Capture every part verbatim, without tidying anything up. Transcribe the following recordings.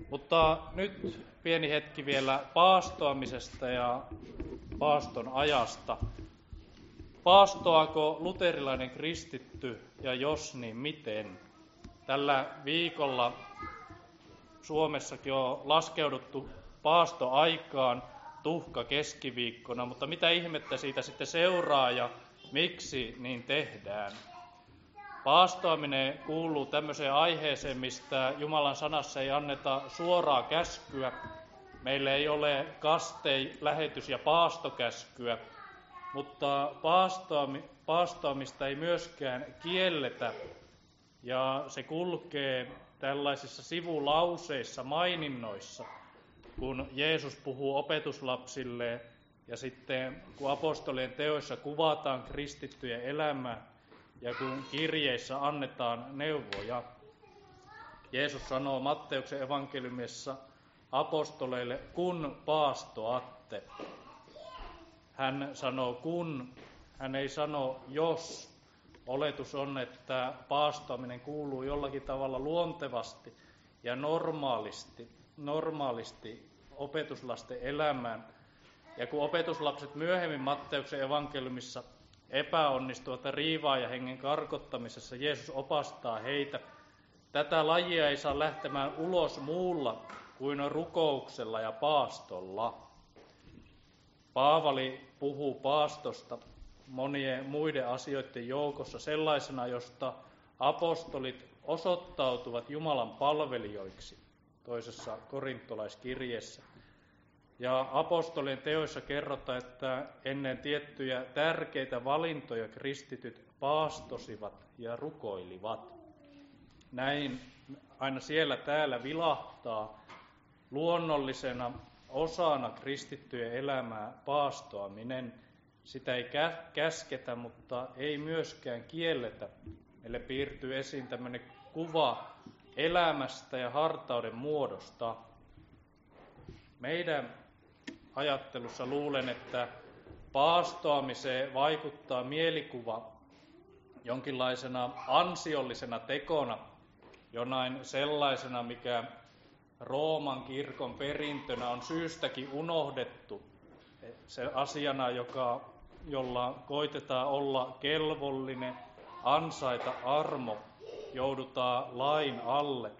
Mutta nyt pieni hetki vielä paastoamisesta ja paaston ajasta. Paastoako luterilainen kristitty ja jos niin miten? Tällä viikolla Suomessakin on laskeuduttu paastoaikaan tuhka keskiviikkona, mutta mitä ihmettä siitä sitten seuraa ja miksi niin tehdään? Paastoaminen kuuluu tämmöiseen aiheeseen, mistä Jumalan sanassa ei anneta suoraa käskyä. Meillä ei ole kastei, lähetys- ja paastokäskyä, mutta paastoamista ei myöskään kielletä. Ja se kulkee tällaisissa sivulauseissa, maininnoissa, kun Jeesus puhuu opetuslapsille ja sitten kun apostolien teoissa kuvataan kristittyjen elämää ja kun kirjeissä annetaan neuvoja. Jeesus sanoo Matteuksen evankeliumissa apostoleille, kun paastoatte. Hän sanoo kun, hän ei sano jos. Oletus on, että paastoaminen kuuluu jollakin tavalla luontevasti ja normaalisti, normaalisti opetuslasten elämään. Ja kun opetuslapset myöhemmin Matteuksen evankeliumissa epäonnistuvat riivaajahengen karkottamisessa, Jeesus opastaa heitä. Tätä lajia ei saa lähtemään ulos muulla kuin rukouksella ja paastolla. Paavali puhuu paastosta monien muiden asioiden joukossa sellaisena, josta apostolit osoittautuvat Jumalan palvelijoiksi toisessa korintolaiskirjeessä. Ja apostolien teoissa kerrotaan, että ennen tiettyjä tärkeitä valintoja kristityt paastosivat ja rukoilivat. Näin aina siellä täällä vilahtaa luonnollisena osana kristittyjen elämää paastoaminen. Sitä ei käsketä, mutta ei myöskään kielletä. Meille piirtyy esiin tämmöinen kuva elämästä ja hartauden muodosta. Meidän ajattelussa luulen, että paastoamiseen vaikuttaa mielikuva jonkinlaisena ansiollisena tekona, jonain sellaisena, mikä Rooman kirkon perintönä on syystäkin unohdettu. Se asiana, joka, jolla koitetaan olla kelvollinen, ansaita armo, joudutaan lain alle.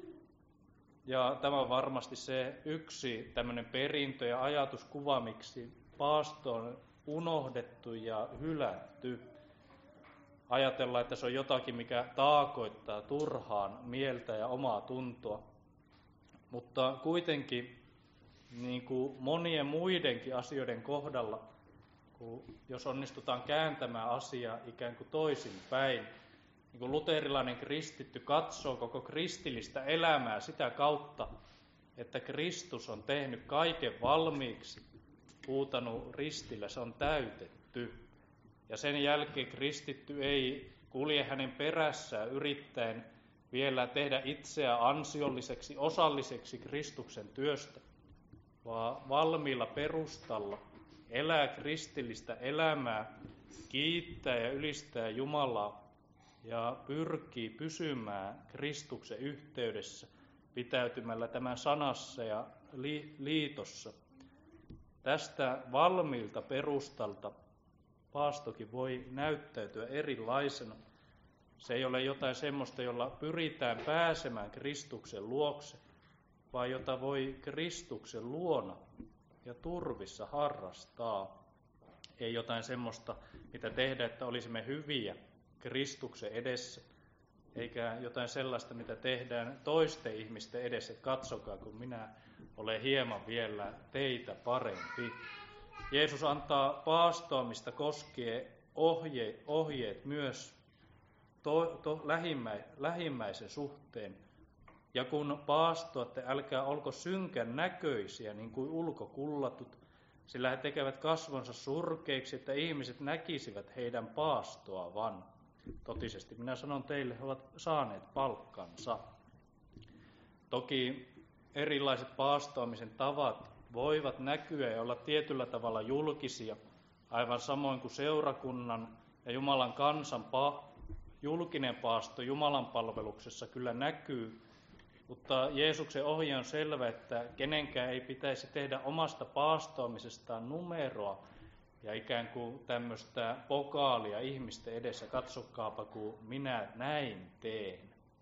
Ja tämä on varmasti se yksi tämmöinen perintö ja ajatuskuva, miksi paasto on unohdettu ja hylätty. Ajatellaan, että se on jotakin, mikä taakoittaa turhaan mieltä ja omaa tuntoa. Mutta kuitenkin niin kuin monien muidenkin asioiden kohdalla, kun jos onnistutaan kääntämään asiaa ikään kuin toisinpäin, niin kuin luterilainen kristitty katsoo koko kristillistä elämää sitä kautta, että Kristus on tehnyt kaiken valmiiksi, huutanut ristillä, se on täytetty. Ja sen jälkeen kristitty ei kulje hänen perässään yrittäen vielä tehdä itseään ansiolliseksi, osalliseksi Kristuksen työstä, vaan valmiilla perustalla elää kristillistä elämää, kiittää ja ylistää Jumalaa ja pyrkii pysymään Kristuksen yhteydessä, pitäytymällä tämän sanassa ja liitossa. Tästä valmiilta perustalta paastokin voi näyttäytyä erilaisena. Se ei ole jotain semmoista, jolla pyritään pääsemään Kristuksen luokse, vaan jota voi Kristuksen luona ja turvissa harrastaa. Ei jotain semmoista, mitä tehdä, että olisimme hyviä Kristuksen edessä, eikä jotain sellaista, mitä tehdään toisten ihmisten edessä, että katsokaa, kun minä olen hieman vielä teitä parempi. Jeesus antaa paastoamista koskien ohje, ohjeet myös to, to, lähimmä, lähimmäisen suhteen. Ja kun paastoatte, älkää olko synkän näköisiä niin kuin ulkokullatut, sillä he tekevät kasvonsa surkeiksi, että ihmiset näkisivät heidän paastoavan. Totisesti minä sanon teille, he ovat saaneet palkkansa. Toki erilaiset paastoamisen tavat voivat näkyä ja olla tietyllä tavalla julkisia, aivan samoin kuin seurakunnan ja Jumalan kansan pa- julkinen paasto Jumalan palveluksessa kyllä näkyy Mutta Jeesuksen ohje on selvä, että kenenkään ei pitäisi tehdä omasta paastoamisestaan numeroa ja ikään kuin tämmöistä pokaalia ihmisten edessä. Katsokaapa, kun minä näin teen.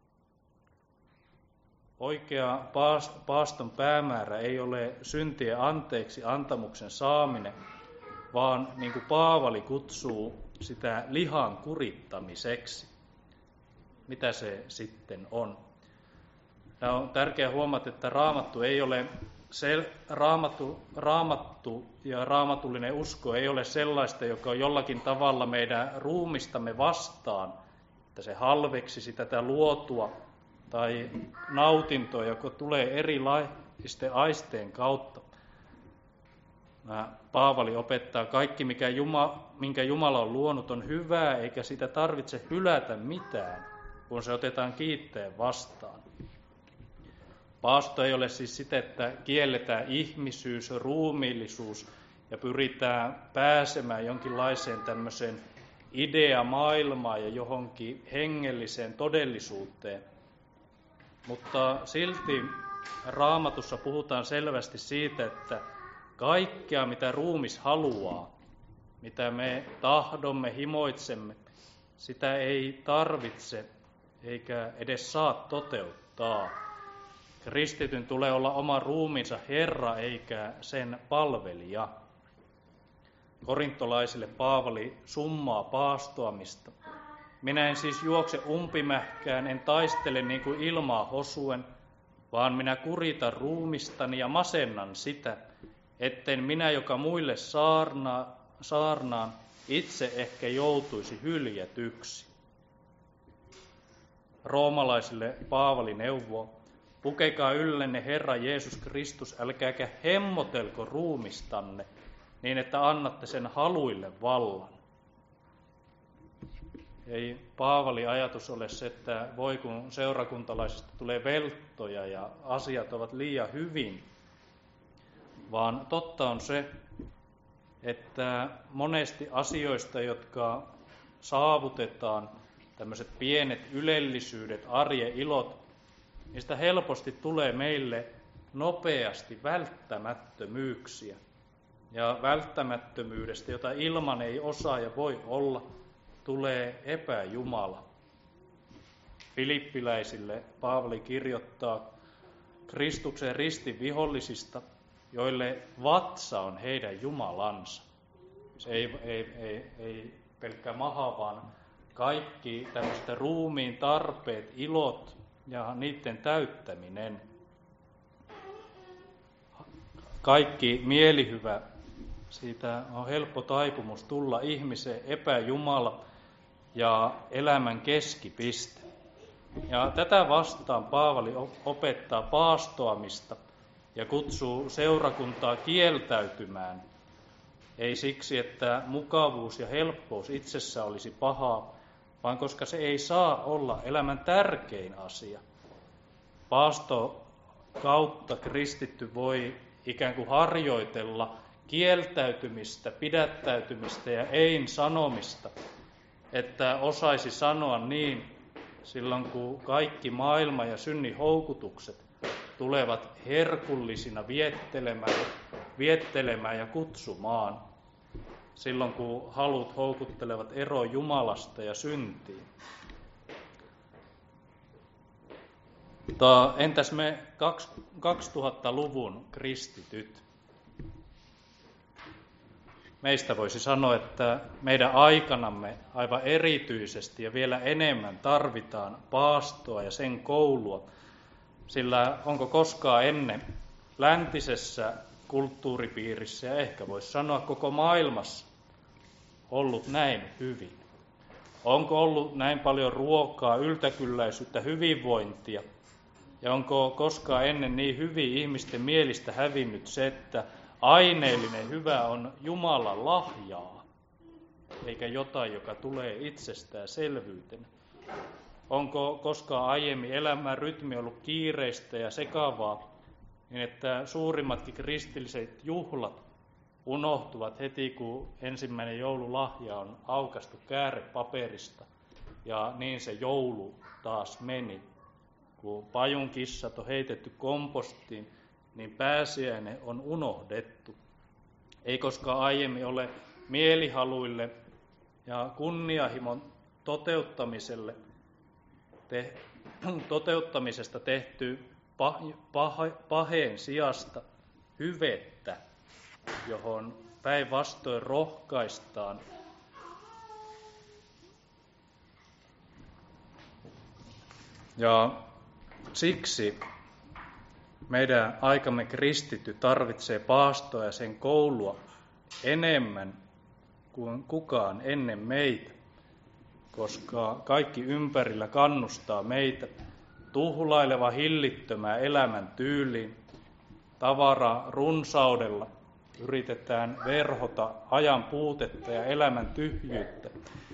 Oikea paaston päämäärä ei ole syntien anteeksi antamuksen saaminen, vaan niin kuin Paavali kutsuu sitä lihan kurittamiseksi. Mitä se sitten on? Tämä on tärkeää huomata, että raamattu ei ole sel, raamattu, raamattu ja raamatullinen usko ei ole sellaista, joka on jollakin tavalla meidän ruumistamme vastaan, että se halveksisi tätä luotua tai nautintoa, joka tulee erilaisten aisteen kautta. Paavali opettaa, kaikki mikä Juma, minkä Jumala on luonut on hyvää, eikä sitä tarvitse hylätä mitään, kun se otetaan kiitteen vastaan. Paasto ei ole siis sitä, että kielletään ihmisyys, ruumiillisuus ja pyritään pääsemään jonkinlaiseen tämmöiseen ideamaailmaan ja johonkin hengelliseen todellisuuteen. Mutta silti Raamatussa puhutaan selvästi siitä, että kaikkea mitä ruumis haluaa, mitä me tahdomme, himoitsemme, sitä ei tarvitse eikä edes saa toteuttaa. Kristityn tulee olla oma ruumiinsa Herra eikä sen palvelija. Korintolaisille Paavali summaa paastoamista. Minä en siis juokse umpimähkään, en taistele niin kuin ilmaa hosuen, vaan minä kuritan ruumistani ja masennan sitä, etten minä, joka muille saarna, saarnaan, itse ehkä joutuisi hyljätyksi. Roomalaisille Paavali neuvoo, pukekaa yllenne Herra Jeesus Kristus, älkääkä hemmotelko ruumistanne, niin että annatte sen haluille vallan. Ei Paavalin ajatus ole se, että voi kun seurakuntalaisista tulee velttoja ja asiat ovat liian hyvin, vaan totta on se, että monesti asioista, jotka saavutetaan, tämmöiset pienet ylellisyydet, arjen ilot, niistä helposti tulee meille nopeasti välttämättömyyksiä. Ja välttämättömyydestä, jota ilman ei osaa ja voi olla, tulee epäjumala. Filippiläisille Paavali kirjoittaa Kristuksen ristin vihollisista, joille vatsa on heidän jumalansa. Se ei, ei, ei, ei pelkkä maha, vaan kaikki tämmöiset ruumiin tarpeet, ilot ja niiden täyttäminen. Kaikki mielihyvä, siitä on helppo taipumus tulla ihmisen epäjumala ja elämän keskipiste. Ja tätä vastaan Paavali opettaa paastoamista ja kutsuu seurakuntaa kieltäytymään. Ei siksi, että mukavuus ja helppous itsessä olisi pahaa, vaan koska se ei saa olla elämän tärkein asia. Paasto kautta kristitty voi ikään kuin harjoitella kieltäytymistä, pidättäytymistä ja ein sanomista, että osaisi sanoa niin silloin, kun kaikki maailma ja synnin houkutukset tulevat herkullisina viettelemään, viettelemään ja kutsumaan, silloin kun halut houkuttelevat eroon Jumalasta ja syntiin. Mutta entäs me kaksituhattaluvun kristityt? Meistä voisi sanoa, että meidän aikanamme aivan erityisesti ja vielä enemmän tarvitaan paastoa ja sen koulua, sillä onko koskaan ennen läntisessä kulttuuripiirissä ja ehkä voisi sanoa koko maailmassa ollut näin hyvin? Onko ollut näin paljon ruokaa, yltäkylläisyyttä, hyvinvointia? Ja onko koskaan ennen niin hyvin ihmisten mielistä hävinnyt se, että aineellinen hyvä on Jumalan lahjaa, eikä jotain, joka tulee itsestään selvyytenä? Onko koskaan aiemmin elämän rytmi ollut kiireistä ja sekavaa, niin että suurimmatkin kristilliset juhlat unohtuvat heti, kun ensimmäinen joululahja on aukaistu käärepaperista, ja niin se joulu taas meni? kun pajun kissat on heitetty kompostiin, niin pääsiäinen on unohdettu. Ei koskaan aiemmin ole mielihaluille ja kunnianhimon toteuttamiselle te, toteuttamisesta tehty pah, pah, paheen sijasta hyvettä, johon päinvastoin rohkaistaan. Ja siksi meidän aikamme kristitty tarvitsee paastoa ja sen koulua enemmän kuin kukaan ennen meitä, koska kaikki ympärillä kannustaa meitä tuhlaileva hillittömään elämän tyyliin. Tavara runsaudella yritetään verhota ajan puutetta ja elämän tyhjyyttä,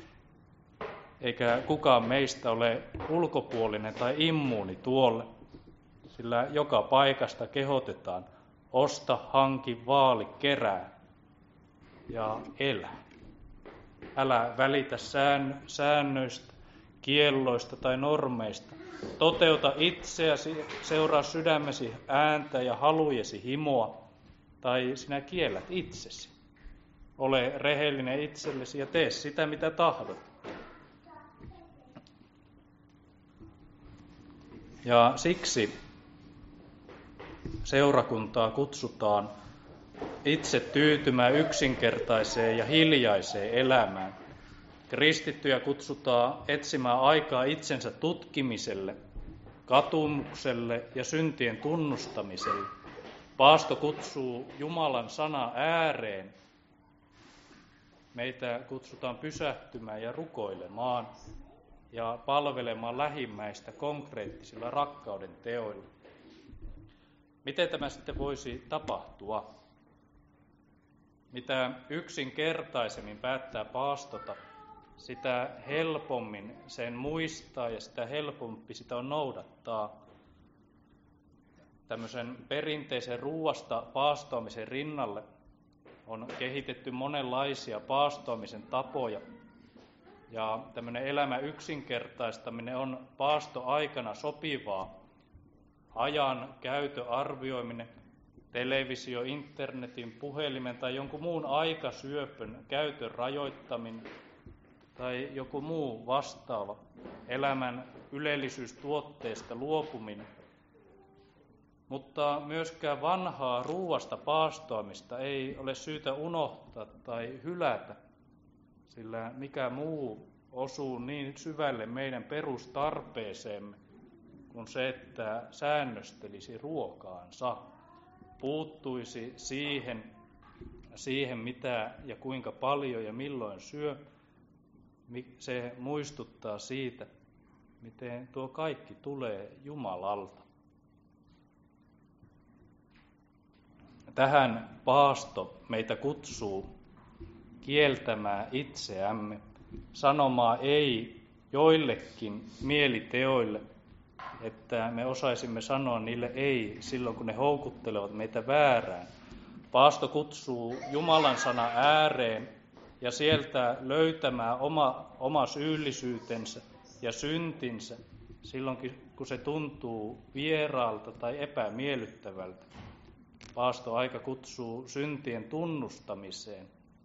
eikä kukaan meistä ole ulkopuolinen tai immuuni tuolle, sillä joka paikasta kehotetaan osta, hanki, vaali, kerää ja elä. Älä välitä säännöistä, kielloista tai normeista. Toteuta itseäsi, seuraa sydämesi ääntä ja halujesi himoa, tai sinä kiellät itsesi. Ole rehellinen itsellesi ja tee sitä, mitä tahdot. Ja siksi seurakuntaa kutsutaan itse tyytymään yksinkertaiseen ja hiljaiseen elämään. Kristittyjä kutsutaan etsimään aikaa itsensä tutkimiselle, katumukselle ja syntien tunnustamiselle. Paasto kutsuu Jumalan sana ääreen. Meitä kutsutaan pysähtymään ja rukoilemaan ja palvelemaan lähimmäistä konkreettisilla rakkauden teoilla. Miten tämä sitten voisi tapahtua? Mitä yksinkertaisemmin päättää paastota, sitä helpommin sen muistaa ja sitä helpompi sitä on noudattaa. Tämmöisen perinteisen ruuasta paastoamisen rinnalle on kehitetty monenlaisia paastoamisen tapoja. Ja tämmöinen elämän yksinkertaistaminen on paastoaikana sopivaa. Ajan käytön arvioiminen, televisio, internetin, puhelimen tai jonkun muun aikasyöpön käytön rajoittaminen tai joku muu vastaava elämän ylellisyystuotteesta luopuminen. Mutta myöskään vanhaa ruuasta paastoamista ei ole syytä unohtaa tai hylätä, sillä mikä muu osuu niin syvälle meidän perustarpeeseemme kuin se, että säännöstelisi ruokaansa, puuttuisi siihen, siihen mitä ja kuinka paljon ja milloin syö. Se muistuttaa siitä, miten tuo kaikki tulee Jumalalta. Tähän paasto meitä kutsuu kieltämään itseämme, sanomaan ei joillekin mieliteoille, että me osaisimme sanoa niille ei silloin, kun ne houkuttelevat meitä väärään. Paasto kutsuu Jumalan sana ääreen ja sieltä löytämään oma, oma syyllisyytensä ja syntinsä silloin, kun se tuntuu vieraalta tai epämiellyttävältä. Paasto aika kutsuu syntien tunnustamiseen.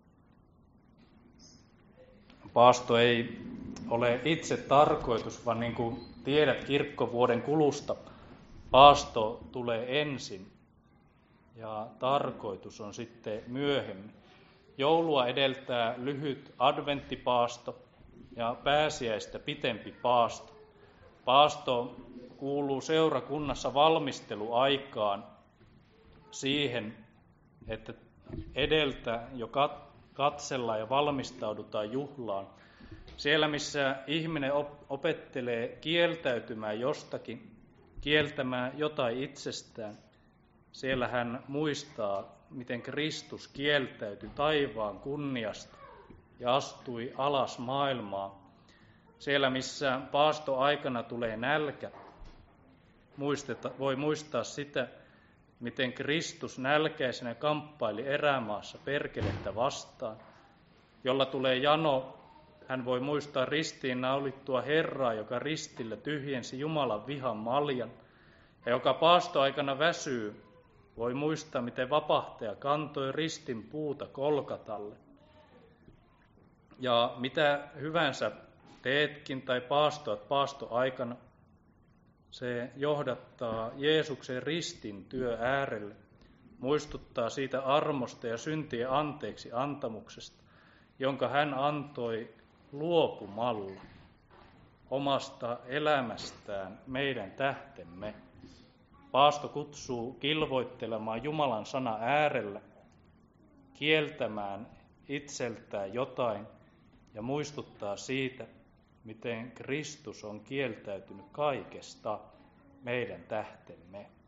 Paasto ei ole itse tarkoitus, vaan niin kuin tiedät kirkkovuoden kulusta, paasto tulee ensin ja tarkoitus on sitten myöhemmin. Joulua edeltää lyhyt adventtipaasto ja pääsiäistä pitempi paasto. Paasto kuuluu seurakunnassa valmisteluaikaan siihen, että edeltä jo katsellaan ja valmistaudutaan juhlaan. Siellä, missä ihminen opettelee kieltäytymään jostakin, kieltämään jotain itsestään, siellä hän muistaa, miten Kristus kieltäytyi taivaan kunniasta ja astui alas maailmaa. Siellä, missä paastoaikana tulee nälkä, muisteta, voi muistaa sitä, miten Kristus nälkäisenä kamppaili erämaassa perkelettä vastaan, jolla tulee jano Hän voi muistaa ristiin naulittua Herraa, joka ristillä tyhjensi Jumalan vihan maljan, ja joka paastoaikana väsyy, voi muistaa, miten vapahtaja kantoi ristin puuta Kolkatalle. Ja mitä hyvänsä teetkin tai paastoat paastoaikana, se johdattaa Jeesuksen ristin työ äärelle, muistuttaa siitä armosta ja syntien anteeksi antamuksesta, jonka hän antoi luopumalla omasta elämästään meidän tähtemme. Paasto kutsuu kilvoittelemaan Jumalan sana äärellä, kieltämään itseltään jotain ja muistuttaa siitä, miten Kristus on kieltäytynyt kaikesta meidän tähtemme.